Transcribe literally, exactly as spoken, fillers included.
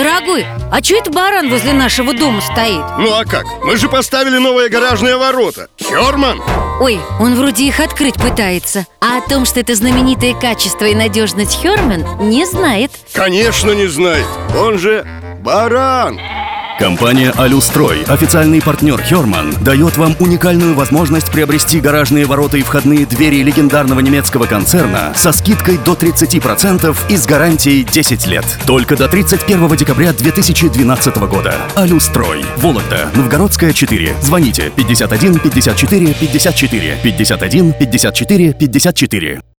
Дорогой, а чё это баран возле нашего дома стоит? Ну а как? Мы же поставили новые гаражные ворота. Хёрман! Ой, он вроде их открыть пытается. А о том, что это знаменитое качество и надежность Хёрман, не знает. Конечно не знает. Он же баран. Компания «Алюстрой», официальный партнер Хёрман, дает вам уникальную возможность приобрести гаражные ворота и входные двери легендарного немецкого концерна со скидкой до тридцати процентов и с гарантией десять лет. Только до тридцать первого декабря две тысячи двенадцатого года. «Алюстрой», Вологда, Новгородская, четыре. Звоните пятьдесят один пятьдесят четыре пятьдесят четыре, пятьдесят один пятьдесят четыре пятьдесят четыре.